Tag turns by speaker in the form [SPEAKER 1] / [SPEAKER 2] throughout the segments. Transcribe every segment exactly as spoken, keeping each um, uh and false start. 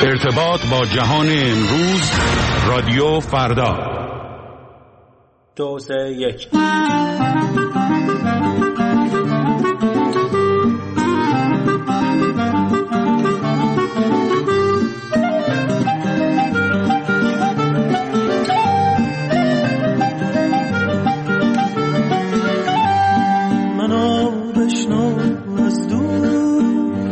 [SPEAKER 1] ارتباط با جهان امروز، رادیو فردا.
[SPEAKER 2] دو سه یک.
[SPEAKER 3] منو بشنو از دور،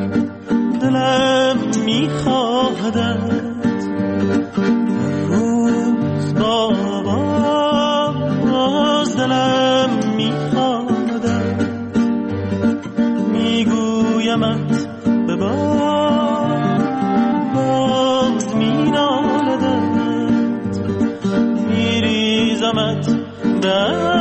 [SPEAKER 3] دلم میخواهدت روز بابا، باز دلم میخواهدت، میگویمت به بار، باز مینالدت، میریزمت در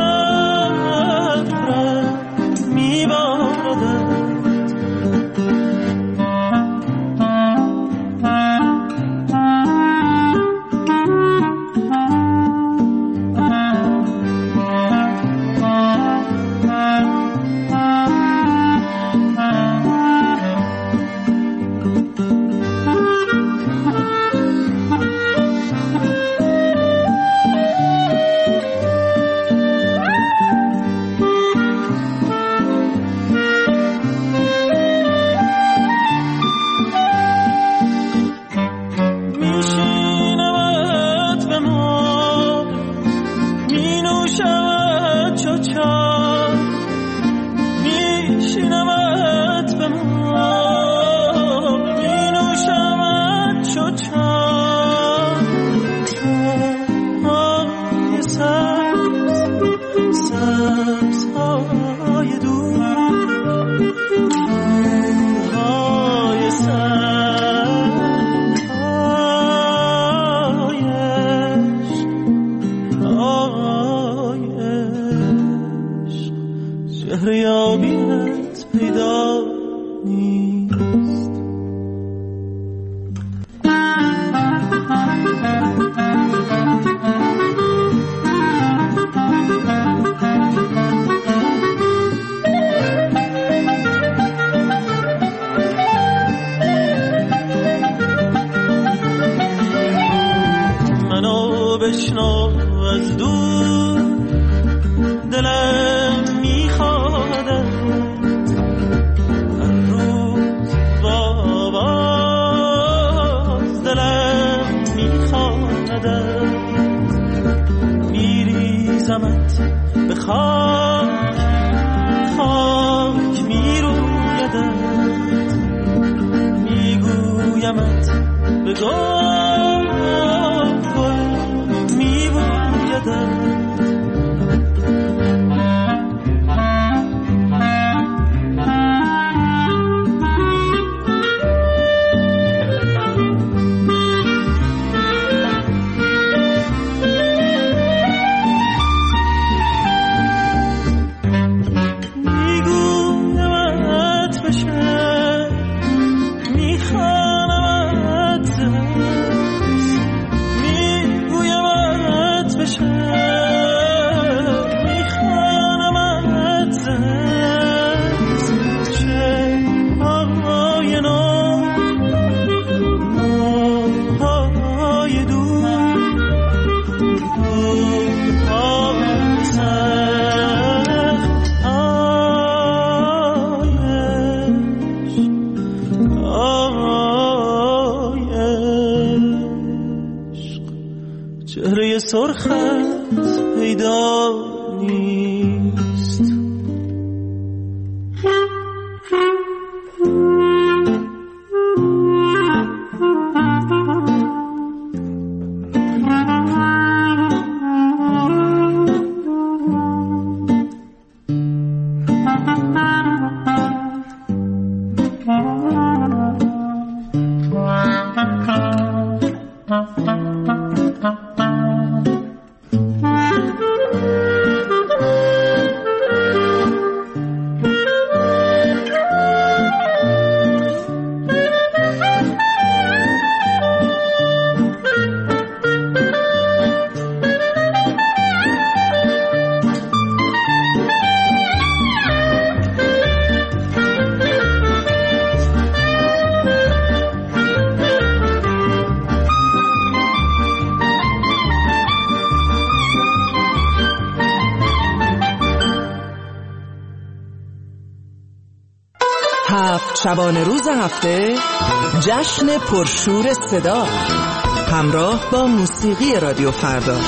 [SPEAKER 4] شبانه روز هفته جشن پرشور صدا همراه با موسیقی رادیو فردا.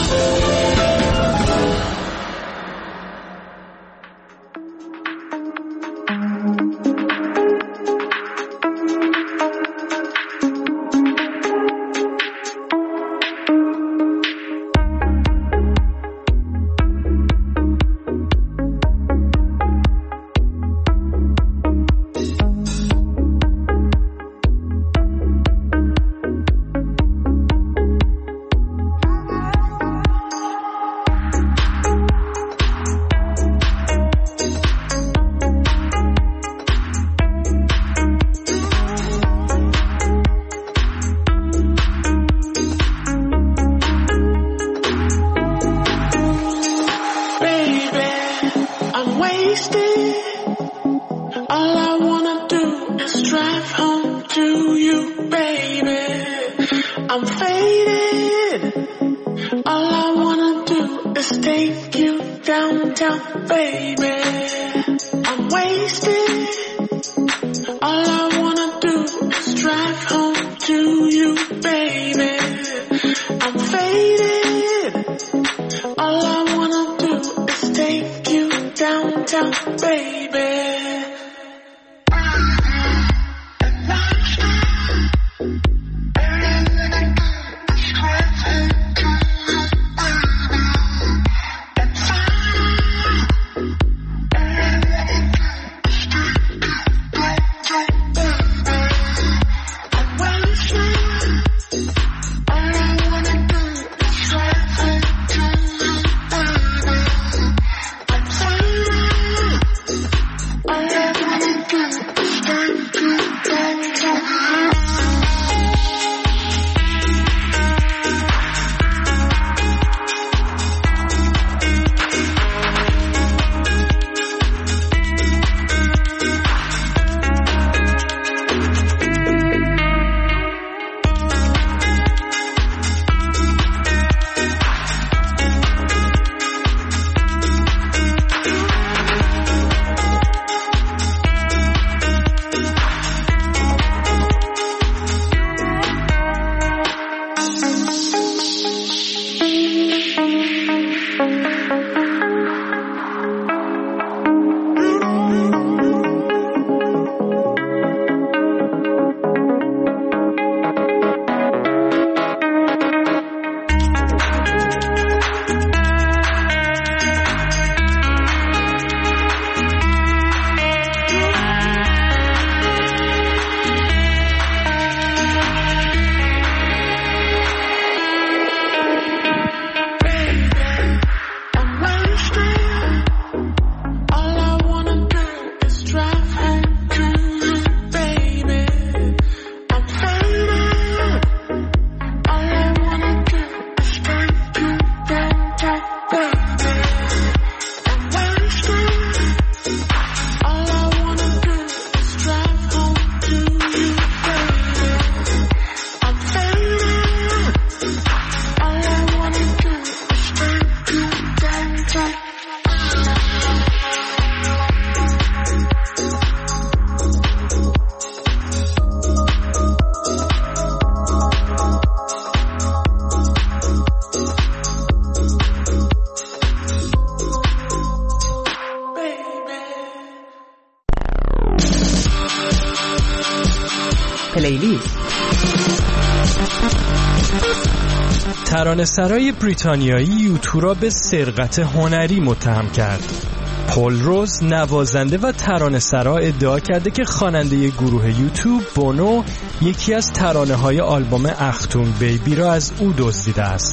[SPEAKER 5] ترانه‌سرای بریتانیایی یوتو را به سرقت هنری متهم کرد. پول روز نوازنده و ترانه‌سرا ادعا کرده که خواننده گروه یوتو بونو یکی از ترانه‌های آلبوم اختون بیبی را از او دزدیده است.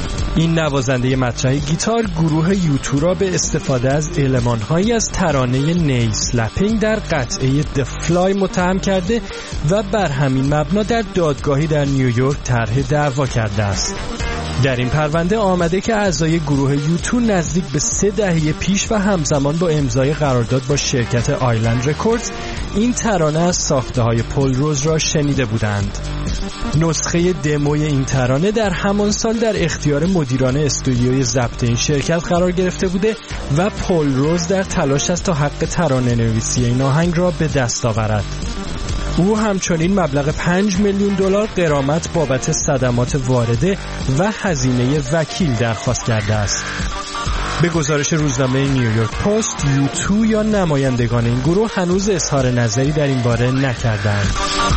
[SPEAKER 5] این نوازنده مطرح گیتار گروه یوتو را به استفاده از المان‌هایی از ترانه نی سلپینگ در قطعه د فلای متهم کرده و بر همین مبنا در دادگاهی در نیویورک طرح دعوا کرده است. در این پرونده آمده که اعضای گروه یوتو نزدیک به سه دهه پیش و همزمان با امضای قرارداد با شرکت آیلند رکوردز این ترانه از ساخته‌های پول روز را شنیده بودند. نسخه دموی این ترانه در همان سال در اختیار مدیران استودیوی ضبط این شرکت قرار گرفته بوده و پول روز در تلاش است تا حق ترانه نویسی این آهنگ را به دست آورد. او همچنین مبلغ پنج میلیون دلار غرامت بابت صدمات وارده و هزینه وکیل درخواست کرده است. به گزارش روزنامه نیویورک پست، یو تو یا نمایندگان این گروه هنوز اظهار نظری در این باره نکردند.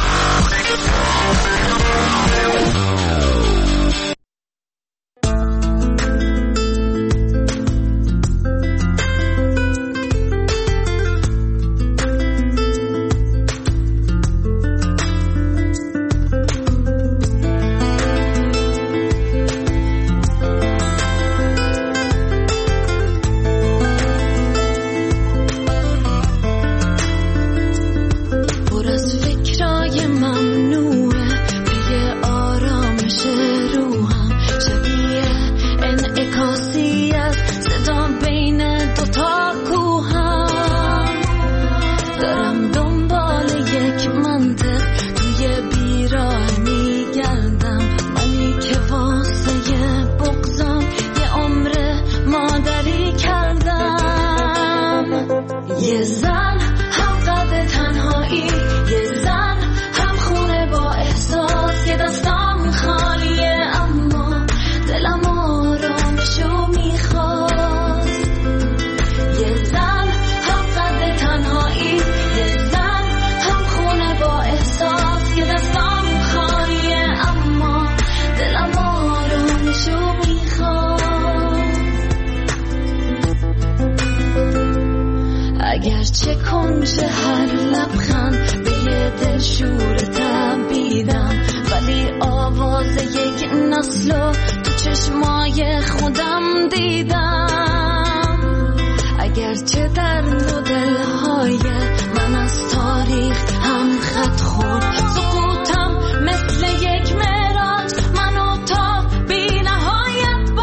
[SPEAKER 6] اگرچه کنج هر لبخند به یه دل شور تبیدم، ولی آواز یک نسلو تو چشمای خودم دیدم. اگرچه در نو دلهای من از تاریخ هم خط خورد، سقوطم مثل یک معراج منو تا بی نهایت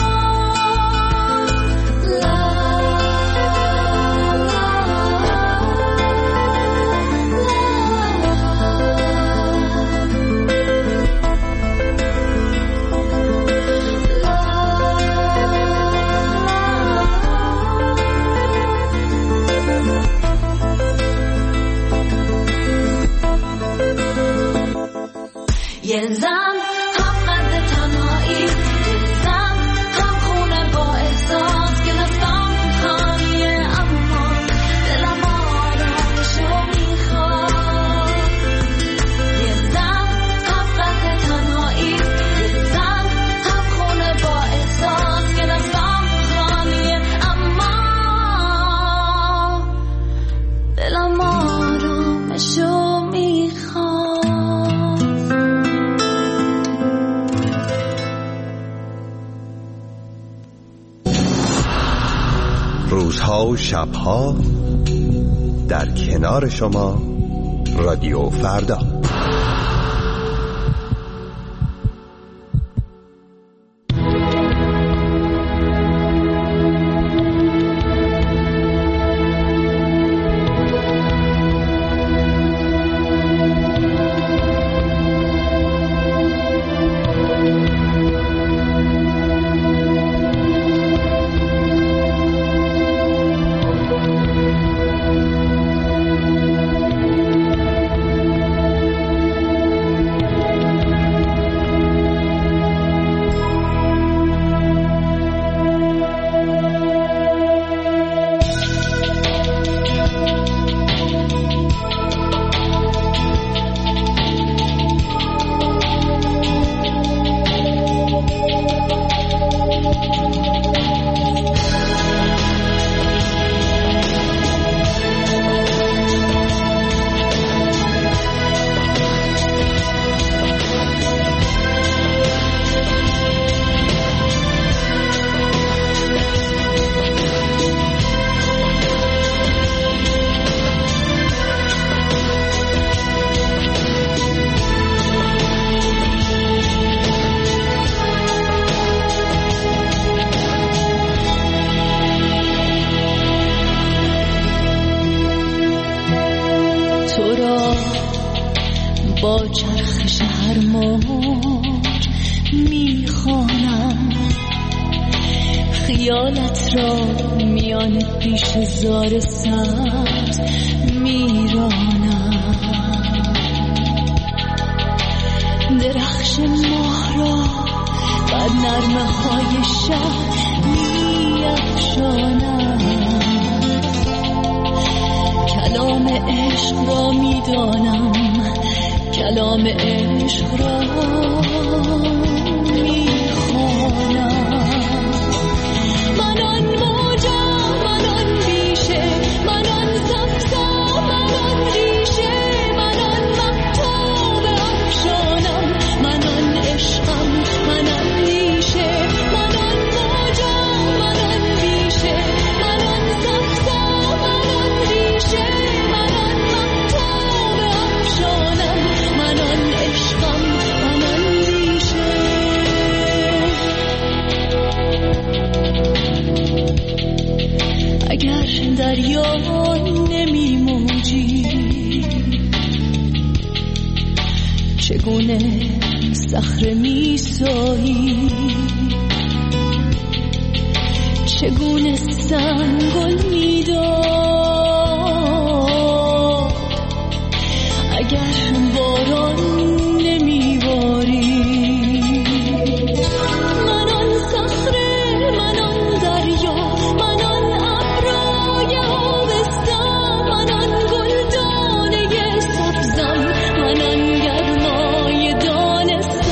[SPEAKER 6] یه زن هم قد تنهایی، یه زن هم خونه با احساس که دستم خالیه اما دلم آرامشو میخواد. یه زن هم قد تنهایی، یه زن هم خونه با احساس که دستم خالیه اما دلم آرامشو میخواد.
[SPEAKER 7] روزها و شبها در کنار شما، رادیو فردا.
[SPEAKER 6] با چرخش هر موج میخوانم، خیالت را میان پیش زار سبز میرانم. درخش ماه را بر نرمه های شب می افشانم. کلام عشق را می دانم، کلام عشق را می خوانم. من آن موجم، من آن بیشه، من آن سبزم، من آن ریشه، من آن مهتاب افشانم. من آن عشقم، من آن ریشه، من آن موجم، من آن بیشه، من آن سبزم، من آن ریشه، من آن مهتاب افشانم. من آن عشقم، من آن ریشه. اگر دریا نمی موجی چگونه صخره می سایی، چگونه سنگل می داد. اگر باران نمی باری من آن صخره، من آن دریا، من آن ابرای آبستم، من آن گلدانه سبزم، من آن گرمای دانستم.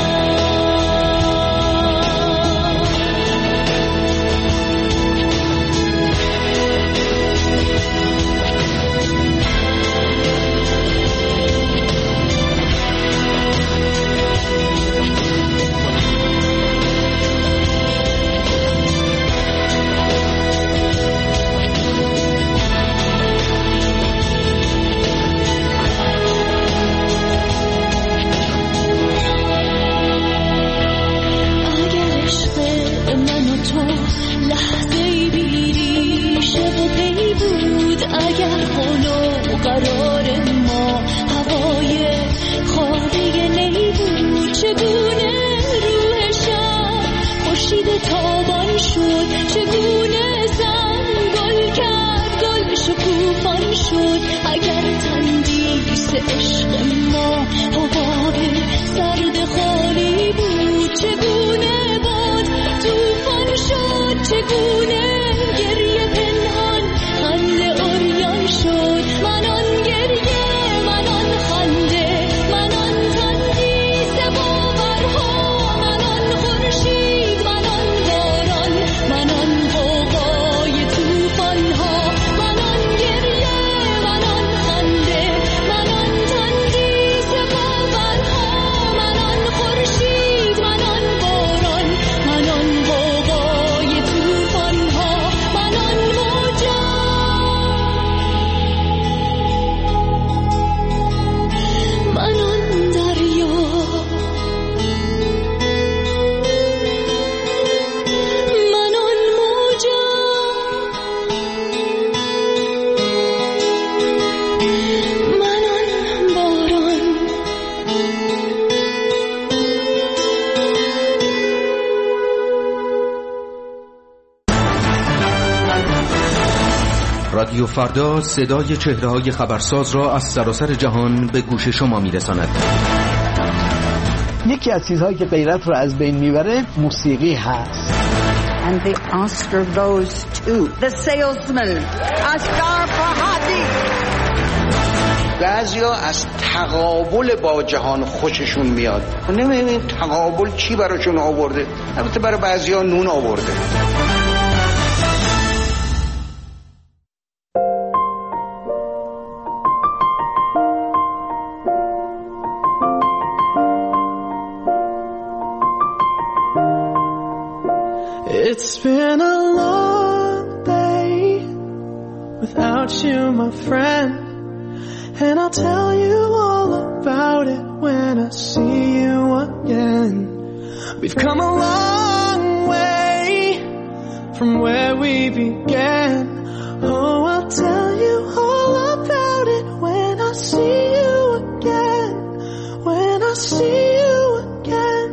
[SPEAKER 8] رادیو فردا صدای چهره‌های خبرساز را از سراسر جهان به گوش شما می‌رساند.
[SPEAKER 9] یکی از چیزهایی که غیرت رو از بین میبره موسیقی هست.
[SPEAKER 10] And the Oscar goes to the salesman, Asghar Farhadi.
[SPEAKER 11] بعضیا از تقابل با جهان خوششون میاد. نمی‌دونم این تقابل چی براشون آورده. البته برای بعضیا نون آورده.
[SPEAKER 3] It's been a long day without you, my friend, and I'll tell you all about it when I see you again. We've come a long way from where we began. Oh, I'll tell you all about it when I see you again, when I see you again.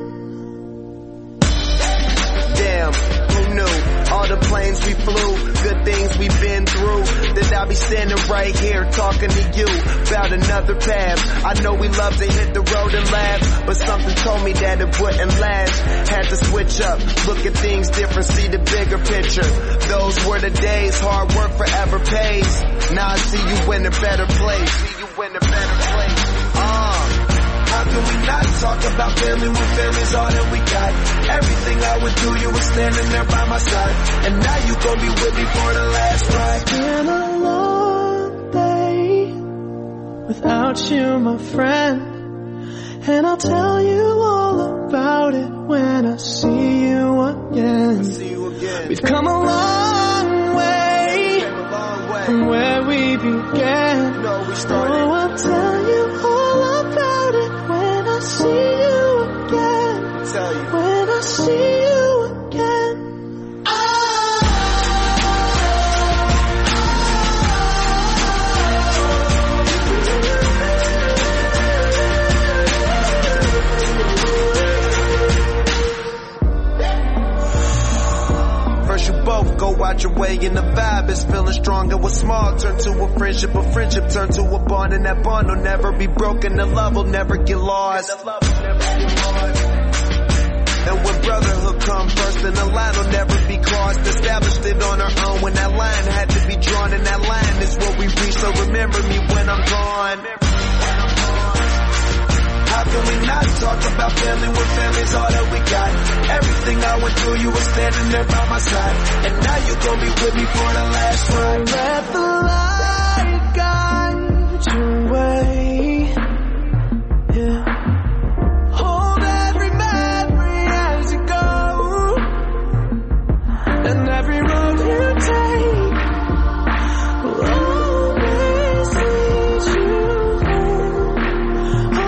[SPEAKER 12] Damn, who knew? All the planes we flew, good things we've been through. That I'll be standing right here talking to you about another path. I know we love to hit the road and laugh, but something told me that it wouldn't last. Had to switch up, look at things different, see the bigger picture. Those were the days, hard work forever pays. Now I see you in a better place. See you in a better place. Uh, how can we not talk about family when family's all that we got? Everything I would do, you were standing there by my side, and now you gon' be with me for the last ride.
[SPEAKER 3] It's been a long day without you, my friend, and I'll tell you all about it when I see you again.
[SPEAKER 12] I see you again.
[SPEAKER 3] We've come a long way,
[SPEAKER 12] a long way.
[SPEAKER 3] from where we began.
[SPEAKER 12] No, we started.
[SPEAKER 3] Oh, I'll tell you all about it when I see you again.
[SPEAKER 12] Tell you.
[SPEAKER 3] When I see you again.
[SPEAKER 12] First you both go out your way and the vibe is feeling stronger. What's small turn to a friendship, a friendship turn to a bond, and that bond will never be broken. The love will never get lost. And when brotherhood come first, then the line will never be crossed. Established it on our own when that line had to be drawn, and that line is what we reach. So remember me when I'm gone. How can we not talk about family when family's all that we got? Everything I went through, you were standing there by my side, and now you gon' be with me for the last ride.
[SPEAKER 3] Let the light guide your way. Yeah. Hold every memory as you go, and every road you take will always lead you home.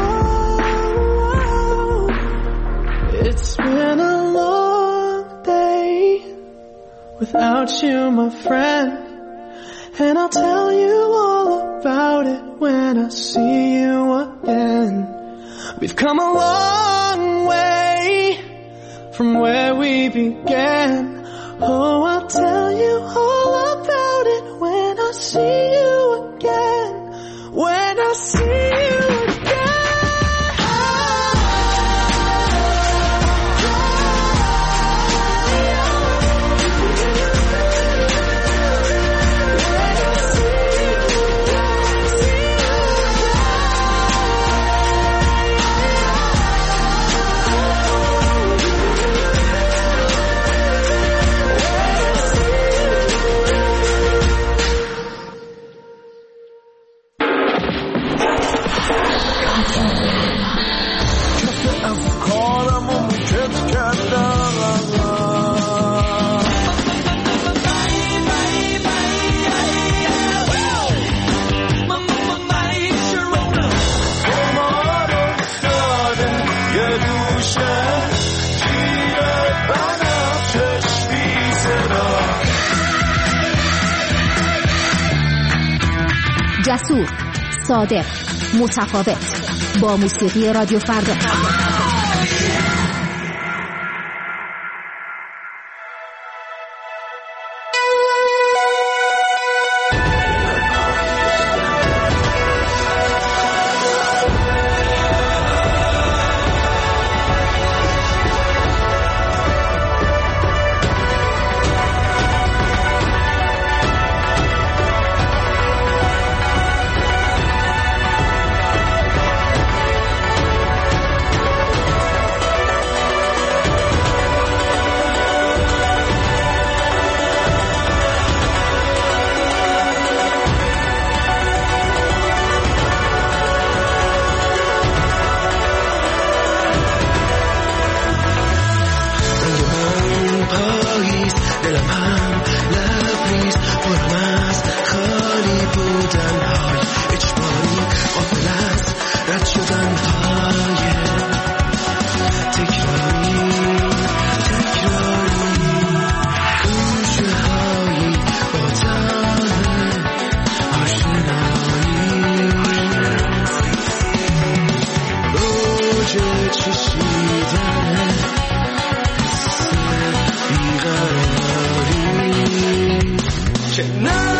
[SPEAKER 3] Oh, it's been a long day without you, my friend, and I'll tell you all about it when I see you again. We've come a long way from where we began. Oh, I'll tell you all about it when I see you again. When I see you again.
[SPEAKER 13] جسور، صادق، متفاوت، با موسیقی رادیو فردا.
[SPEAKER 3] Now